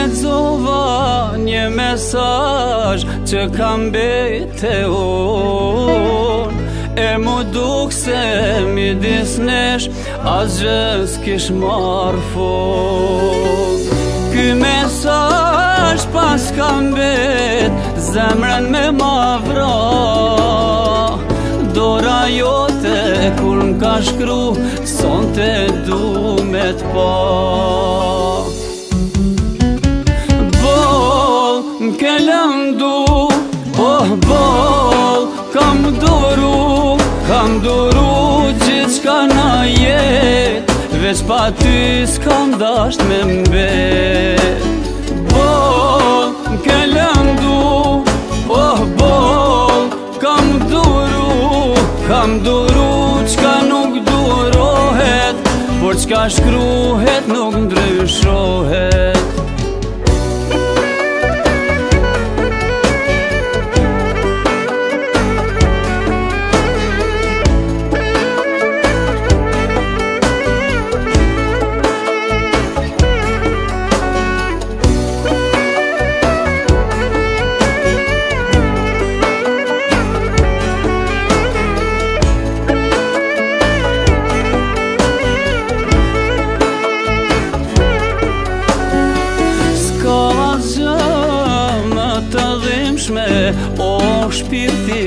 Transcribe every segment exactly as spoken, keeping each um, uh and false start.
lexova një mesazh që kam bete unë, e mu duk se midis nesh asgjë s'kish marrë fund. Ky mesazh pas kam bet zemrën me ma vra, dora jote kur m'ka shkru sonte du me t'pa. Bol m'ke lëndu, oh bol kam duru, kam duru gjithçka na jet, veç pa ty s'kam dasht me mbet. Bol m'ke lëndu, oh bol kam duru, kam duru qka nuk durohet, por qka shkruhet nuk ndryshohet. O shpirtim,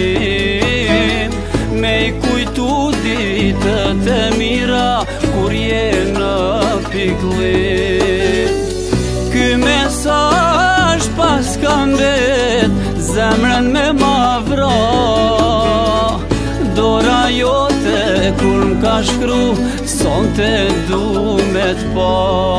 me i kujtu ditët e mira kur je në pikëllim. Ky mesazh pas kam bet zemrën me ma vra, dora jote kur m'ka shkru sonte du me t'pa.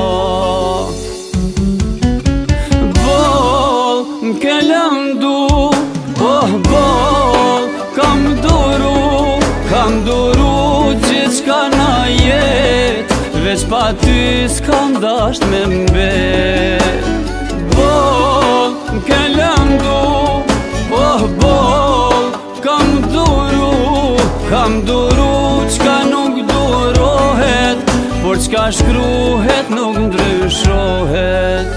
Bol m'ke lëndu, oh bol kam duru, kam duru gjithçka na jet, veç pa ty s'kam dasht me mbet. Bol m'ke lëndu, oh bol kam duru, kam duru qka nuk durohet, por qka shkruhet nuk ndryshohet.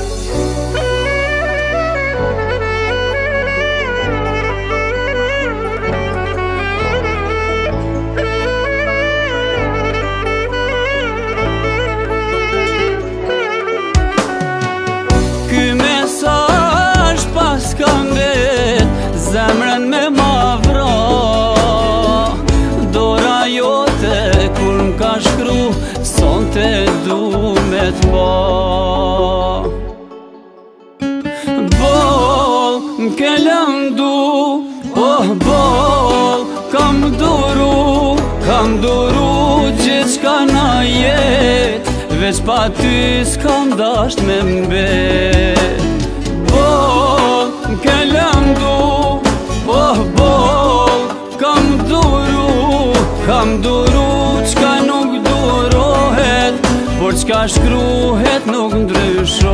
Zemrën me ma vra, dora jote kur m'ka shkru sonte du me t'pa. Bol m'ke lëndu, oh bol kam duru, kam duru gjithçka na jet, veç pa ty s'kam dasht me mbet. Bol m'ke lëndu, oh bol kam duru, kam duru qka nuk durohet, por qka shkruhet nuk ndryshohet.